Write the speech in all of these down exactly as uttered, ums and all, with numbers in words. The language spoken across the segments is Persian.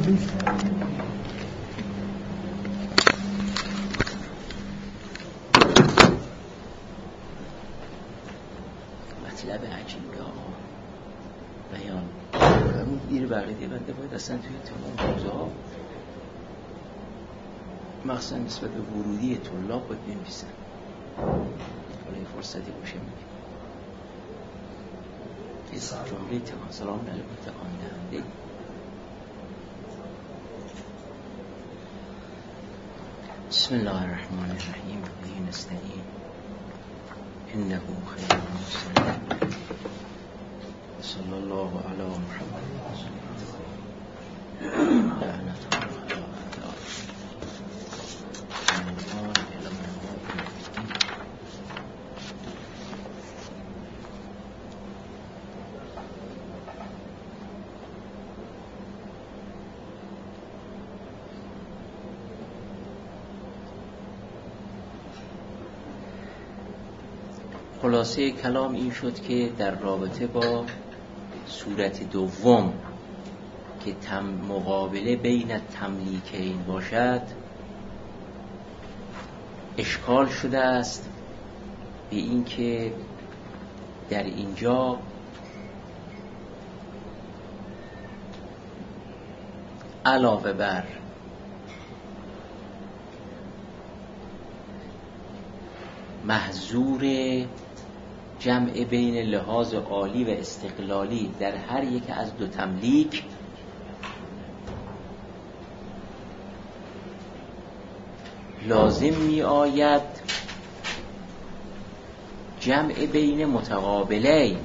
مطلب عجیبه ها بیان همون گیر بقیده بنده باید اصلا توی تمام حوزه ها مخصوصا نسبت به ورودی طلاب باید بنویسن. حالا یه فرصتی باشه میگه یه جمله تکان سلام علیکم تکان دهنده. بسم الله الرحمن الرحیم به نستعین انه خیر المرسلین صلی الله علی محمد لعنت الله خلاصه کلام این شد که در رابطه با صورت دوم که تم مقابله بین تملیکین باشد اشکال شده است به این که در اینجا علاوه بر محظور جمع بین لحاظ عالی و استقلالی در هر یک از دو تملیک لازم می آید جمع بین متقابلین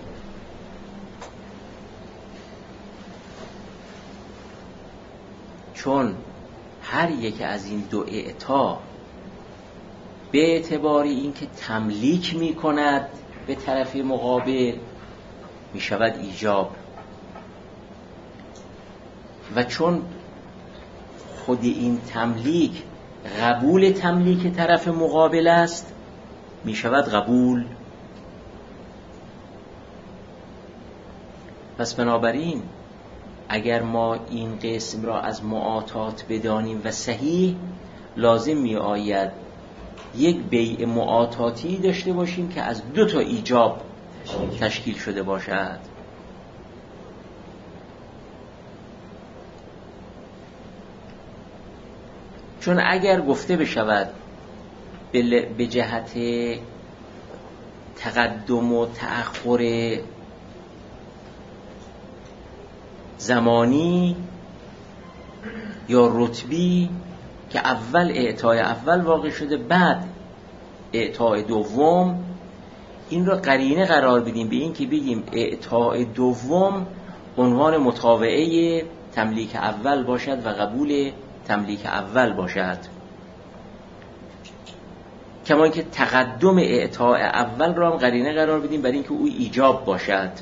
چون هر یک از این دو اعطا به اعتبار اینکه تملیک می کند به طرف مقابل می شود ایجاب و چون خود این تملیک قبول تملیک طرف مقابل است می شود قبول. پس بنابراین اگر ما این قسم را از معاطات بدانیم و صحیح لازم می آید یک بیع معاطاتی داشته باشیم که از دو تا ایجاب تشکیل شده باشد. چون اگر گفته بشود به جهت تقدم و تأخر زمانی یا رتبی که اول اعطای اول واقع شده بعد اعطای دوم، این را قرینه قرار بدیم به این که بگیم اعطای دوم عنوان متابعه تملیک اول باشد و قبول تملیک اول باشد، کما اینکه تقدم اعطای اول را هم قرینه قرار بدیم برای اینکه او ایجاب باشد.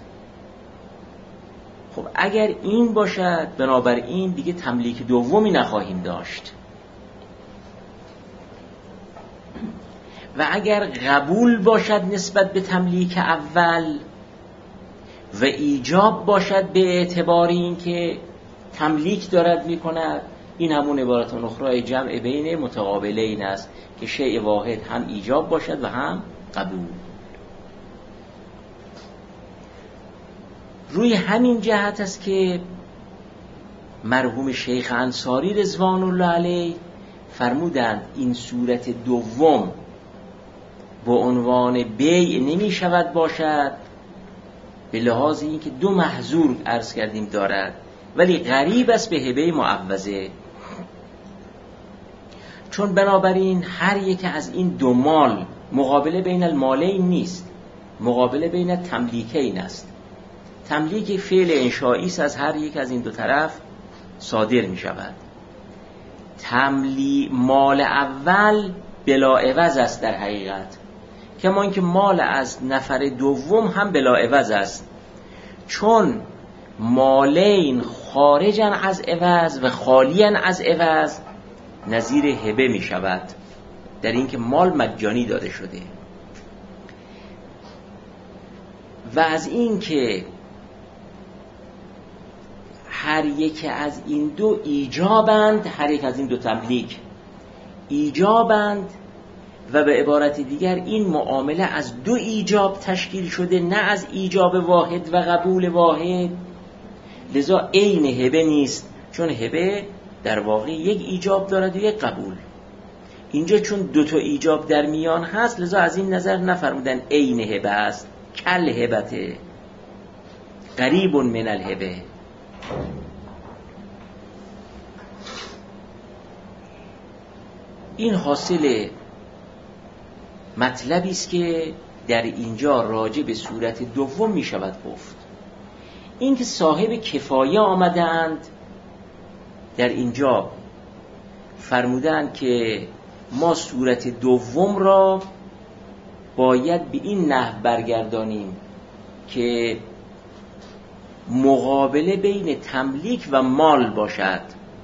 خب اگر این باشد بنابراین دیگه تملیک دومی نخواهیم داشت و اگر قبول باشد نسبت به تملیک اول و ایجاب باشد به اعتبار این که تملیک دارد می کند، این همون عبارت اخرى جمع بین متقابلین است که شیء واحد هم ایجاب باشد و هم قبول. روی همین جهت است که مرحوم شیخ انصاری رضوان الله علیه فرمودند این صورت دوم با عنوان بیع نمی شود باشد به لحاظ این که دو محظور عرض کردیم دارد، ولی غریب است به هبه معوضه، چون بنابراین هر یک از این دو مال مقابله بین المالین نیست، مقابله بین تملیکین است. تملیک فعل انشایی است از هر یک از این دو طرف صادر می شود. تملی مال اول بلا عوض است در حقیقت، کما اینکه مال از نفر دوم هم بلا عوض است، چون مالین خارجن از عوض و خالین از عوض نظیر هبه می شود، در اینکه مال مجانی داده شده. و از اینکه هر یک از این دو ایجابند، هر یک از این دو تملیک ایجابند و به عبارت دیگر این معامله از دو ایجاب تشکیل شده، نه از ایجاب واحد و قبول واحد. لذا عین هبه نیست، چون هبه در واقع یک ایجاب دارد و یک قبول. اینجا چون دو تا ایجاب در میان هست، لذا از این نظر نفرمودن عین هبه است، کل هبته، قریب من الهبه. این حاصل مطلبی است که در اینجا راجع به صورت دوم می شود گفت. این که صاحب کفایه آمدند در اینجا فرمودند که ما صورت دوم را باید به این نحو برگردانیم که مقابله بین تملیک و مال باشد.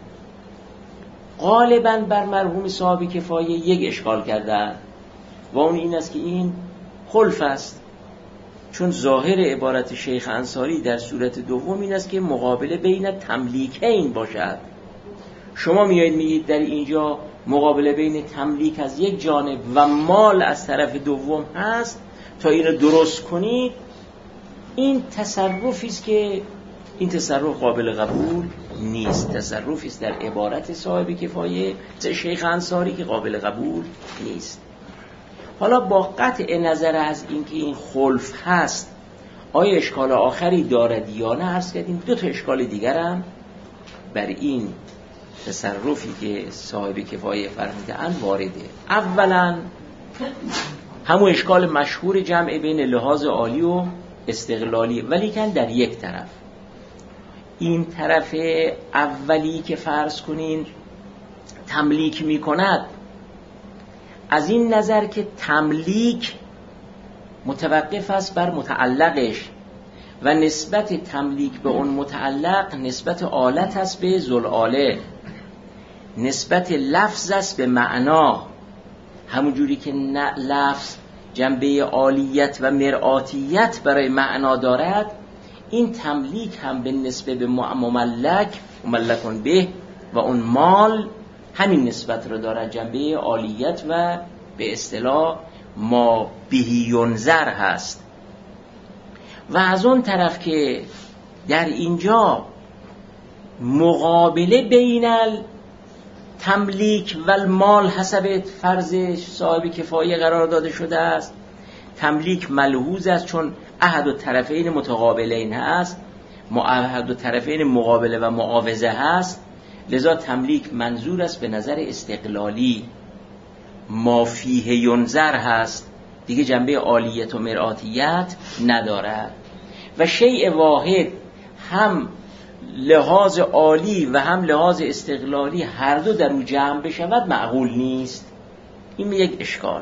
غالباً بر مرحوم صاحب کفایه یک اشکال کردند و اون این است که این خلف است، چون ظاهر عبارت شیخ انصاری در صورت دوم این است که مقابله بین تملیکین باشد. شما میایید میگید در اینجا مقابله بین تملیک از یک جانب و مال از طرف دوم هست، تا اینو درست کنید. این تصرفی است که این تصرف قابل قبول نیست، تصرفی است در عبارت صاحب کفایه شیخ انصاری که قابل قبول نیست. حالا با قطع نظر از اینکه این خلف هست، آیا اشکال آخری دارد یا نه؟ عرض کردیم دو تا اشکال دیگر هم بر این تصرفی که صاحب کفایه فرموده اند وارده. اولا همون اشکال مشهور جمع بین لحاظ عالی و استقلالی، ولی کن در یک طرف. این طرف اولی که فرض کنین تملیک می کند، از این نظر که تملیک متوقف است بر متعلقش و نسبت تملیک به اون متعلق نسبت آلت است به ذوالآله، نسبت لفظ است به معنا. همون جوری که لفظ جنبه عالیت و مرآتیت برای معنا دارد، این تملیک هم به نسبت به مملک مملکون به و اون مال همین نسبت رو دارد، جنبه عالیت و به اصطلاح ما بهی ینظر هست. و از اون طرف که در اینجا مقابله بین تملیک و المال حسب فرض صاحب کفایه قرار داده شده است. تملیک ملحوظ است چون احد الطرفین متقابلین هست، احد الطرفین مقابله و معاوضه هست، لذا تملیک منظور است به نظر استقلالی، ما فیه ینظر هست، دیگه جنبه عالیت و مرآتیت ندارد. و شیء واحد هم لحاظ عالی و هم لحاظ استقلالی هر دو در اون جمع بشود معقول نیست. این یک اشکال.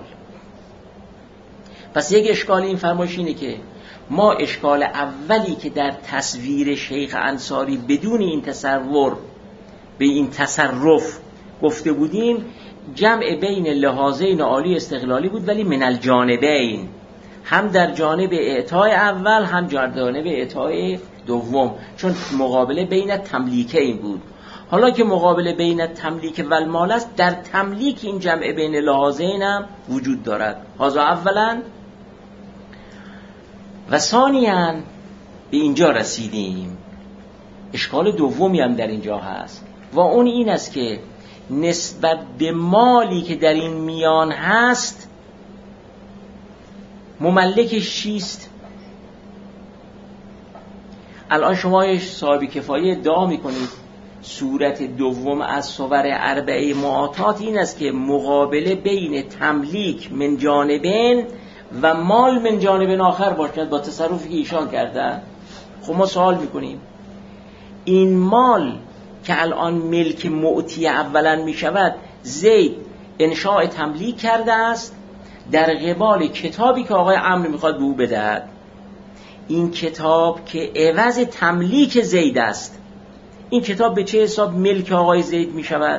پس یک اشکال این فرمایش اینه که ما اشکال اولی که در تصویر شیخ انصاری بدون این تصور به این تصرف گفته بودیم، جمع بین لحاظین عالی استقلالی بود، ولی من الجانبین، هم در جانب اعطای اول هم در جانب اعطای دوم، چون مقابله بین تملیکین بود. حالا که مقابله بین تملیک و المال است، در تملیک این جمع بین لحاظین هم وجود دارد. هذا اولا. و ثانیاً به اینجا رسیدیم، اشکال دومی هم در اینجا هست و اون این است که نسبت به مالی که در این میان هست مملکش چیست؟ الان شما صاحب کفایه ادعا میکنید صورت دوم از صور اربعه معاطات این است که مقابله بین تملیک من جانبین و مال من جانب آخر باشد با تصرفی که ایشان کردن. خب ما سوال میکنیم این مال که الان ملک معطی اولا میشود، زید انشاء تملیک کرده است در قبال کتابی که آقای عمرو میخواد به او بدهد. این کتاب که عوض تملیک زید است، این کتاب به چه حساب ملک آقای زید میشود؟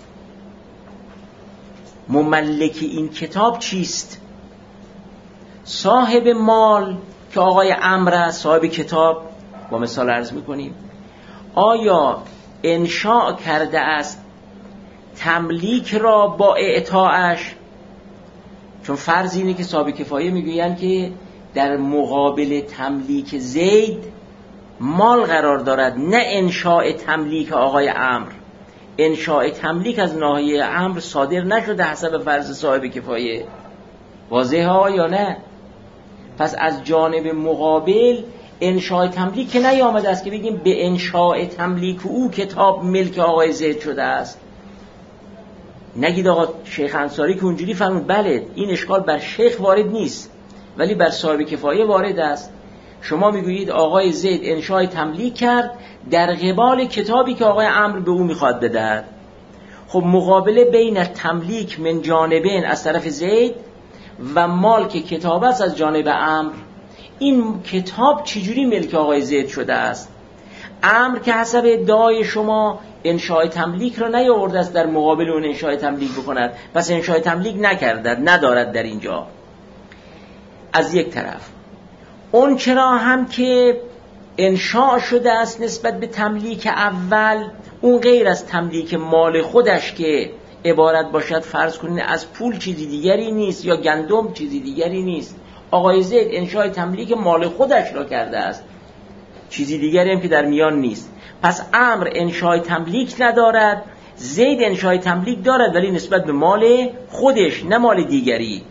مملک این کتاب چیست؟ صاحب مال که آقای عمرو است، صاحب کتاب، با مثال عرض میکنیم آیا انشاء کرده است تملیک را با اعطاعش؟ چون فرض اینه که صاحب کفایه میگویند که در مقابل تملیک زید مال قرار دارد، نه انشاء تملیک آقای عمرو. انشاء تملیک از ناحیه عمرو صادر نشده حسب فرض صاحب کفایه. واضحه ها یا نه؟ پس از جانب مقابل انشاء تملیک که نیامده است که بگیم به انشاء تملیک او کتاب ملک آقای زید شده است. نگید آقا شیخ انصاری که اونجوری فرمود، بله این اشکال بر شیخ وارد نیست ولی بر صاحب کفایه وارد است. شما میگویید آقای زید انشاء تملیک کرد در قبال کتابی که آقای عمرو به او میخواد بدهد. خب مقابله بین تملیک من جانبین از طرف زید و مال که کتاب است از جانب عمرو، این کتاب چجوری ملک آقای زید شده است؟ عمرو که حسب ادعای شما انشاء تملیک را نیاورده است در مقابل اون انشاء تملیک بکند، پس انشاء تملیک نکرده، ندارد در اینجا. از یک طرف اون چرا هم که انشاء شده است نسبت به تملیک اول، اون غیر از تملیک مال خودش که عبارت باشد فرض کنید از پول چیزی دیگری نیست یا گندم چیزی دیگری نیست. آقای زید انشاء تملیک مال خودش را کرده است، چیزی دیگری هم که در میان نیست. پس عمرو انشاء تملیک ندارد، زید انشاء تملیک دارد ولی نسبت به مال خودش نه مال دیگری.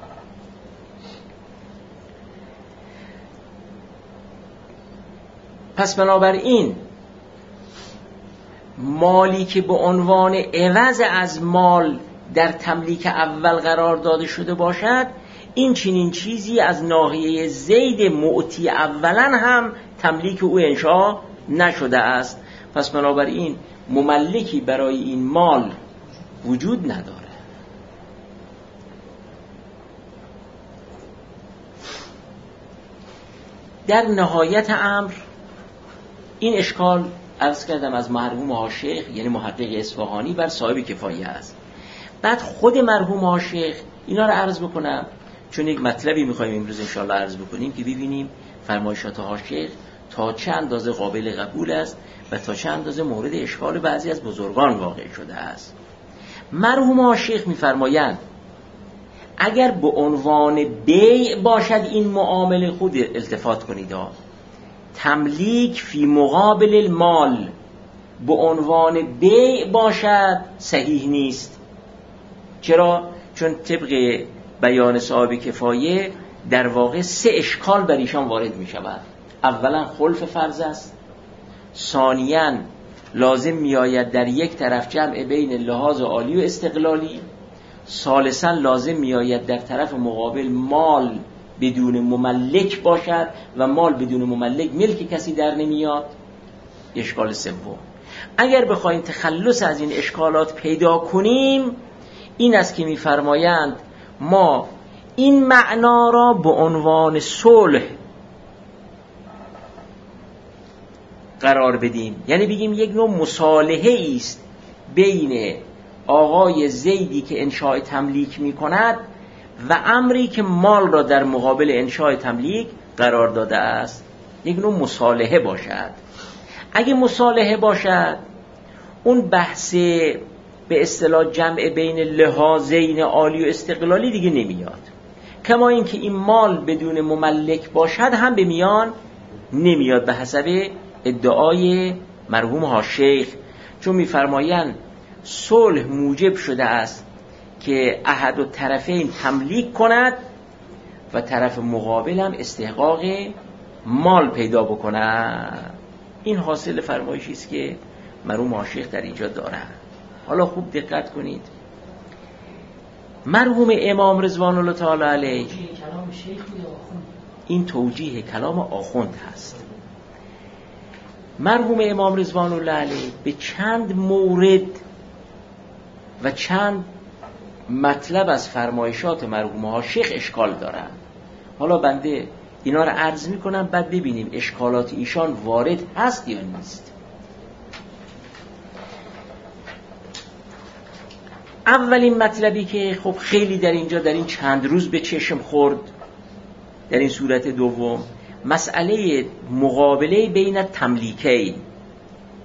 پس بنابراین مالی که به عنوان عوض از مال در تملیک اول قرار داده شده باشد، این چنین چیزی از ناحیه زید معطی اولا هم تملیک او انشاء نشده است. پس بنابراین مملکی برای این مال وجود نداره. در نهایت امر این اشکال عرض کردم از مرحوم هاشیخ یعنی محقق اصفهانی بر صاحب کفایه است. بعد خود مرحوم هاشیخ اینا رو عرض بکنم چون یک مطلبی میخوایم امروز انشاءالله عرض بکنیم که ببینیم فرمایشات هاشیخ تا چه اندازه قابل قبول است و تا چه اندازه مورد اشکال بعضی از بزرگان واقع شده است. مرحوم هاشیخ میفرمایند اگر به عنوان بیع باشد این معامله، خود التفات کنید ها، تملیک فی مقابل المال به عنوان بیع باشد صحیح نیست. چرا؟ چون طبق بیان صاحب کفایه در واقع سه اشکال بر ایشان وارد می شود. اولا خلف فرض است، ثانیاً لازم می آید در یک طرف جمع بین لحاظ عالی و استقلالی، ثالثاً لازم می آید در طرف مقابل مال بدون مملک باشد و مال بدون مملک ملک کسی در نمیاد. اشکال سوم اگر بخوایم تخلص از این اشکالات پیدا کنیم این است که می‌فرمایند ما این معنا را به عنوان صلح قرار بدیم، یعنی بگیم یک نوع مصالحه است بین آقای زیدی که انشاء تملیک می‌کند و امری که مال را در مقابل انشاء تملیک قرار داده است، یک نوع مصالحه باشد. اگه مصالحه باشد اون بحث به اصطلاح جمع بین لحاظین عالی و استقلالی دیگه نمیاد، کما اینکه این مال بدون مملک باشد هم به میان نمیاد به حسب ادعای مرحوم هاشیخ، چون میفرمایند صلح موجب شده است که احد و طرفین تملیک کند و طرف مقابل هم استحقاق مال پیدا بکند. این حاصل فرمایشی است که مرحوم هاشیخ در اینجا دارند. حالا خوب دقت کنید، مرحوم امام رضوان الله تعالی علیه این توجیه کلام آخوند هست. مرحوم امام رضوان الله علیه به چند مورد و چند مطلب از فرمایشات مرحوم هاشیخ اشکال دارن. حالا بنده اینا رو عرض میکنم بعد ببینیم اشکالات ایشان وارد هست یا نیست. اولین مطلبی که خب خیلی در اینجا در این چند روز به چشم خورد در این صورت دوم، مسئله مقابله بین تملیکین،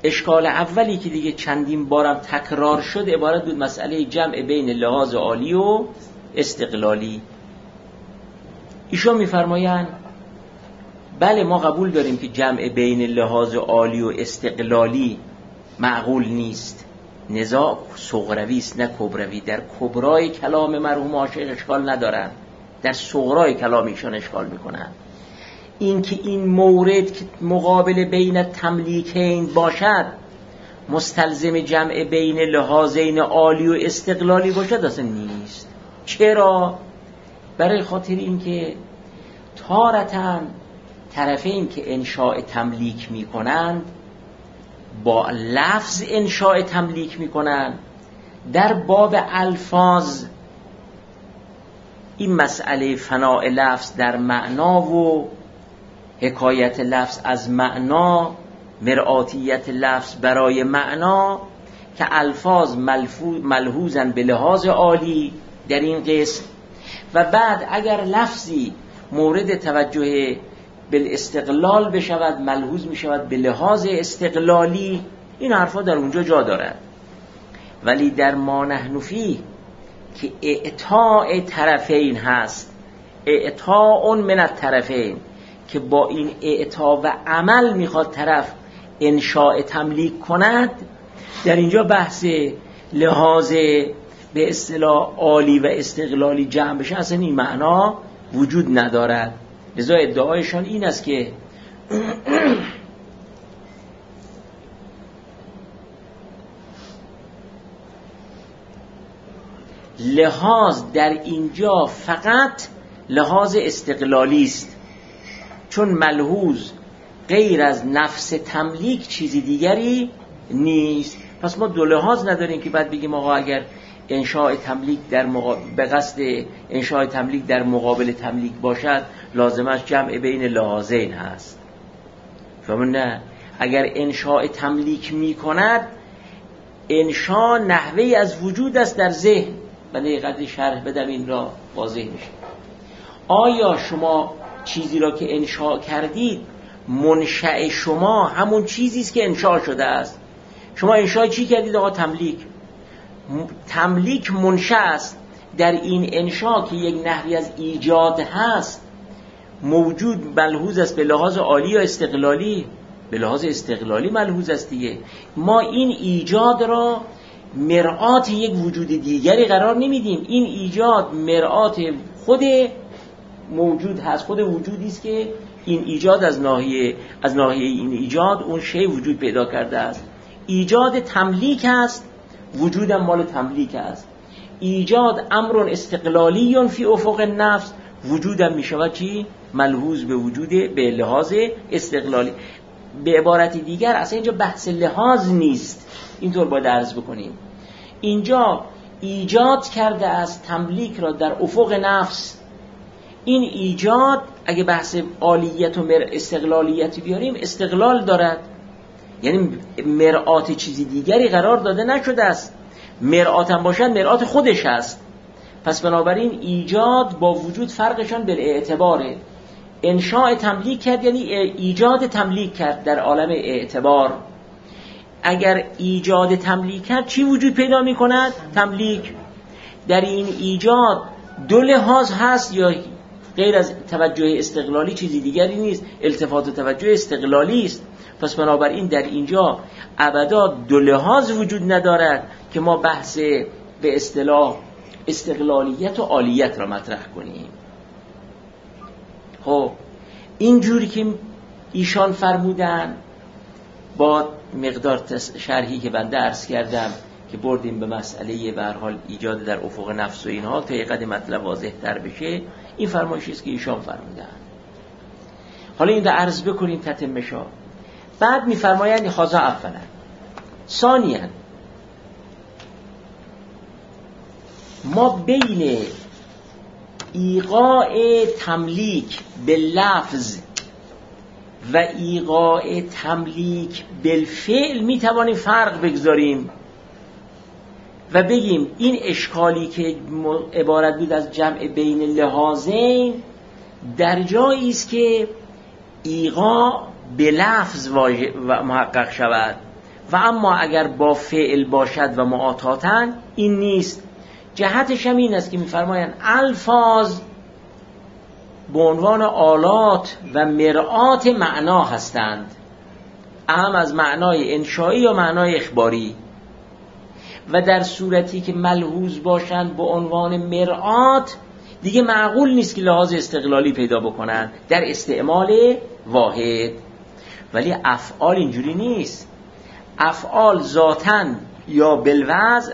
اشکال اولی که دیگه چندین بارم تکرار شد عبارت بود مسئله جمع بین لحاظ عالی و استقلالی. ایشون میفرمایند بله ما قبول داریم که جمع بین لحاظ عالی و استقلالی معقول نیست، نزاع صغروی است نه کبروی. در کبرای کلام مرحوم عاشق اشکال ندارن، در صغرای کلام ایشان اشکال میکنن. این که این مورد که مقابل بین تملیکین باشد مستلزم جمع بین لحاظین عالی و استقلالی باشد اصلا نیست. چرا؟ برای خاطر این که تارتاً طرفین که انشاء تملیک میکنند با لفظ انشاء تملیک میکنند، در باب الفاظ این مسئله فناء لفظ در معنا و حکایت لفظ از معنا، مرآتیت لفظ برای معنا که الفاظ ملحوظن به لحاظ عالی در این قسم، و بعد اگر لفظی مورد توجه بالاستقلال بشود ملحوظ می شود به لحاظ استقلالی. این حرفا در اونجا جا دارد. ولی در ما نحن فیه که اعطاء طرفین هست، اعطاء من الطرفین، که با این اعطا و عمل میخواد طرف انشاء تملیک کند، در اینجا بحث لحاظ به اصطلاح عالی و استقلالی جمع بشه اصلا این معنا وجود ندارد. لذا ادعایشان این است که لحاظ در اینجا فقط لحاظ استقلالی است، چون ملحوظ غیر از نفس تملیک چیزی دیگری نیست. پس ما دو لحاظ نداریم که بعد بگیم آقا اگر انشاء تملیک در مقابل به قصد انشاء تملیک در مقابل تملیک باشد لازمش جمع بین لحاظین هست. شما نه، اگر انشاء تملیک می کند انشاء نحوی از وجود است در ذهن. بله قدر شرح بدم این را واضح میشه. آیا شما چیزی را که انشاء کردید منشأ شما همون چیزی است که انشاء شده است؟ شما انشاء چی کردید آقا؟ تملیک. تملیک منشأ است. در این انشاء که یک نحوی از ایجاد هست موجود ملحوظ است به لحاظ عالی یا استقلالی؟ به لحاظ استقلالی ملحوظ است دیگه. ما این ایجاد را مرآت یک وجود دیگری قرار نمیدیم. این ایجاد مرآت خود موجود هست، خود وجودی است که این ایجاد از ناحیه از ناحیه این ایجاد اون شی وجود پیدا کرده است. ایجاد تملیک است، وجودم مال تملیک است. ایجاد امر استقلالی فی افق النفس، وجودم می شود چی؟ ملحوظ به وجود به لحاظ استقلالی. به عبارت دیگر اصلا اینجا بحث لحاظ نیست، اینطور باید عرض بکنیم. اینجا ایجاد کرده از تملیک را در افق نفس. این ایجاد اگه بحث عالیت و استقلالیت بیاریم استقلال دارد، یعنی مرآت چیزی دیگری قرار داده نشده است. مرآت هم باشد مرآت خودش است. پس بنابراین ایجاد با وجود فرقشان بالاعتباره. انشاء تملیک کرد یعنی ایجاد تملیک کرد در عالم اعتبار. اگر ایجاد تملیک کرد چی وجود پیدا می کند؟ تملیک. در این ایجاد دو لحاظ هست یا غیر از توجه استقلالی چیزی دیگری نیست، التفات و توجه استقلالی است. پس بنابراین در اینجا ابدا دو لحاظ وجود ندارد که ما بحث به اصطلاح استقلالیت و عالیت را مطرح کنیم. خب اینجوری که ایشان فرمودن با مقدار شرحی که بنده عرض کردم که بردیم به مسئله به هر حال ایجاد در افق نفس و اینها تا یک قدر مطلب واضح تر بشه، این فرمایشی است که ایشان فرمودن. حالا این رو عرض بکنیم تتمه شا. بعد میفرمایند هذا اولا. ثانیاً ما بین ایقاع تملیک به لفظ و ایقاع تملیک بالفعل میتوانیم فرق بگذاریم و بگیم این اشکالی که عبارت بود از جمع بین لحاظین در جایی است که ایقاع به لفظ و محقق شود و اما اگر با فعل باشد و معاطاتن این نیست. جهتش هم این است که می‌فرمایند الفاظ به عنوان آلات و مرآت معنا هستند، اهم از معنای انشایی یا معنای اخباری، و در صورتی که ملحوظ باشند به عنوان مرآت دیگه معقول نیست که لحاظ استقلالی پیدا بکنن در استعمال واحد. ولی افعال اینجوری نیست. افعال ذاتاً یا بالوضع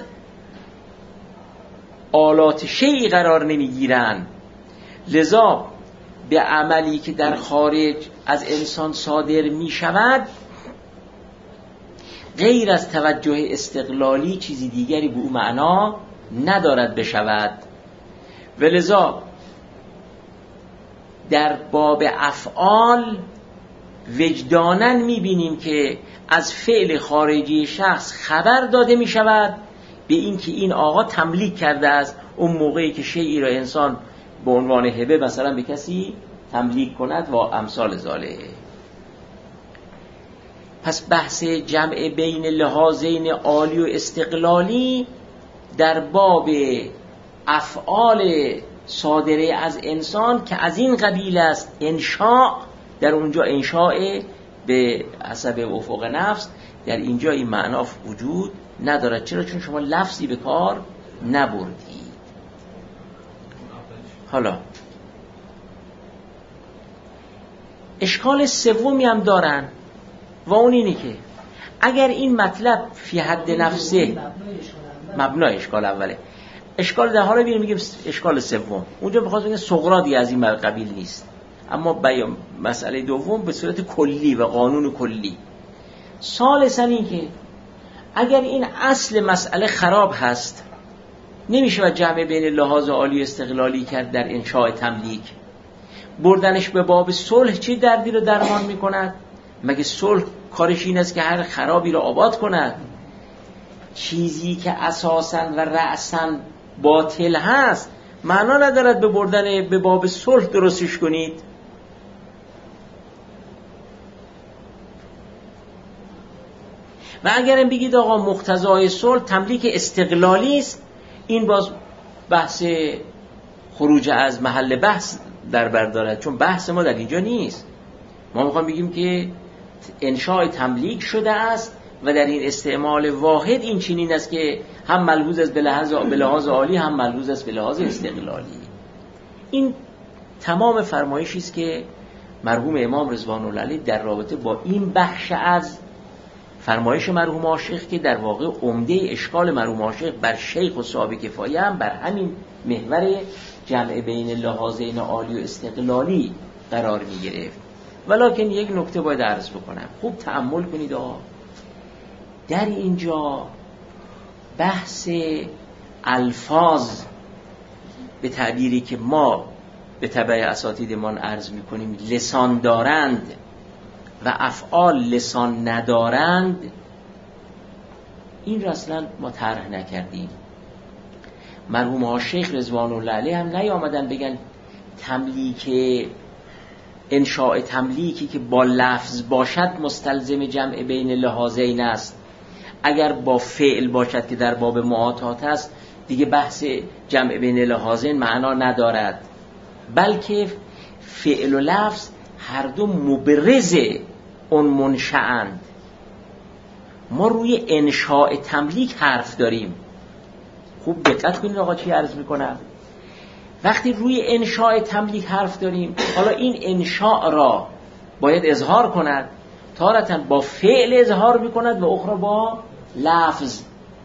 آلات شیئی قرار نمیگیرن، لذا به عملی که در خارج از انسان صادر می شود غیر از توجه استقلالی چیزی دیگری به او معنا ندارد بشود. و لذا در باب افعال وجداناً می بینیم که از فعل خارجی شخص خبر داده می شود به این که این آقا تملیک کرده است اون موقعی که شیئی را انسان به عنوان هبه مثلا به کسی تملیک کند و امثال ذالک. پس بحث جمع بین لحاظین عالی و استقلالی در باب افعال صادره از انسان که از این قبیل است، انشاء، در اونجا انشاء به حسب افق نفس، در اینجا این معنا وجود ندارد. چرا؟ چون شما لفظی به کار نبردید. حالا اشکال سومی هم دارن و اون اینه که اگر این مطلب فی حد نفسه مبنای اشکال اوله، اشکال در حالا بینیم میگیم اشکال سوم، اونجا بخواست بگیم سقراطی از این قبیل نیست، اما بیان مسئله دوم به صورت کلی و قانون کلی. ثالثاً این که اگر این اصل مسئله خراب هست نمیشه و جمع بین لحاظ عالی و استقلالی کرد در انشاء تملیک. بردنش به باب صلح چی دردی رو درمان میکند؟ مگه صلح کارش این است که هر خرابی رو آباد کند؟ چیزی که اساساً و رأساً باطل هست معنا ندارد به بردن به باب صلح درستش کنید. و اگرم بگید آقا مقتضای صلح تملیک استقلالی است، این باز بحث خروج از محل بحث در بر دارد، چون بحث ما در اینجا نیست. ما میخوام بگیم که انشاء تملیک شده است و در این استعمال واحد این چنین است که هم ملحوظ است به لحاظ به لحاظ عالی، هم ملحوظ است به لحاظ استقلالی. این تمام فرمایشی است که مرحوم امام رضوان الله علیه در رابطه با این بخش از فرمایش مرحوم عاشق که در واقع عمده اشکال مرحوم عاشق بر شیخ و صاحب کفایه هم بر همین محور جمع بین لحاظین عالی و استقلالی قرار می گرفت. ولکن یک نکته باید عرض بکنم، خوب تأمل کنید آقا، در اینجا بحث الفاظ به تعبیری که ما به تبع اساتیدمان عرض می کنیم لسان دارند و افعال لسان ندارند، این را اصلا ما طرح نکردیم. مرحوم عاشق رضوان الله علیه هم نیامدن بگن تملیک انشاء تملیکی که با لفظ باشد مستلزم جمع بین لحاظین است، اگر با فعل باشد که در باب معاطات است دیگه بحث جمع بین لحاظین معنا ندارد، بلکه فعل و لفظ هر دو مبرز اون منشأند. ما روی انشاء تملیک حرف داریم. خوب دقت کنید آقا چی عرض میکنم. وقتی روی انشاء تملیک حرف داریم، حالا این انشاء را باید اظهار کند، تارتاً با فعل اظهار میکند و اخرى با لفظ.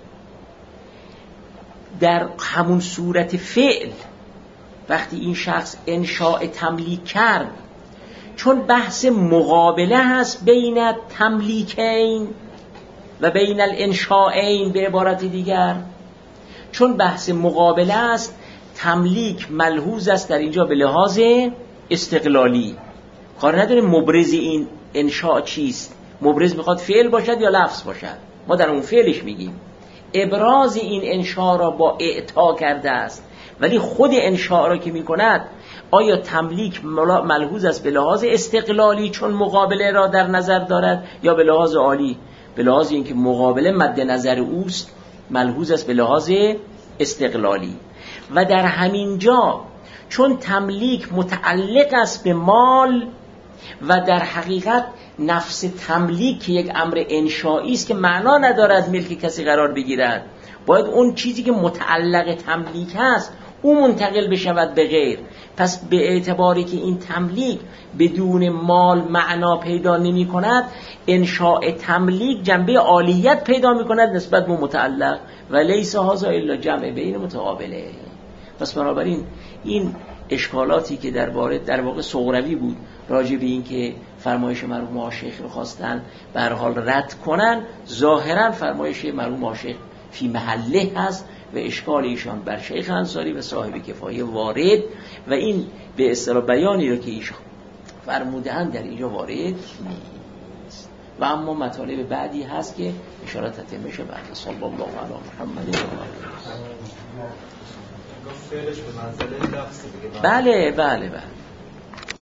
در همون صورت فعل وقتی این شخص انشاء تملیک کرد، چون بحث مقابله هست بین تملیکین و بین الانشاءین، به عبارت دیگر چون بحث مقابله است، تملیک ملحوظ است در اینجا به لحاظ استقلالی. کار نداره مبرز این انشاء چیست، مبرز میخواد فعل باشد یا لفظ باشد، ما در اون فعلش میگیم. ابراز این انشاء را با اعطا کرده است، ولی خود انشاء را که میکند آیا تملیک ملحوظ است به لحاظ استقلالی چون مقابله را در نظر دارد یا به لحاظ عالی؟ به لحاظ اینکه مقابله مد نظر اوست ملحوظ است به لحاظ استقلالی. و در همین جا چون تملیک متعلق است به مال و در حقیقت نفس تملیک که یک امر انشایی است که معنا ندارد ملک کسی قرار بگیرد، باید اون چیزی که متعلق تملیک هست اون منتقل بشود به غیر. پس به اعتباری که این تملیک بدون مال معنا پیدا نمی کند، انشاء تملیک جنبه عالیت پیدا می کند نسبت به متعلق و لیس هذا الا جمع بین متقابله. پس بنابراین این اشکالاتی که در وارد در واقع صغروی بود راجع به این که فرمایش مرحوم آشیخ رو خواستن به هر حال رد کنن، ظاهرا فرمایش مرحوم آشیخ فی محله هست و اشکال ایشان بر شیخ انصاری و صاحب کفایه وارد و این به اصطلاح بیانی رو که ایشان فرمودن در اینجا وارد نیست. و اما مطالب بعدی هست که اشاره تتمه شه بعد. صلی الله علی محمد و آله. فعلش به منزله لفظ دیگه. بله بله بله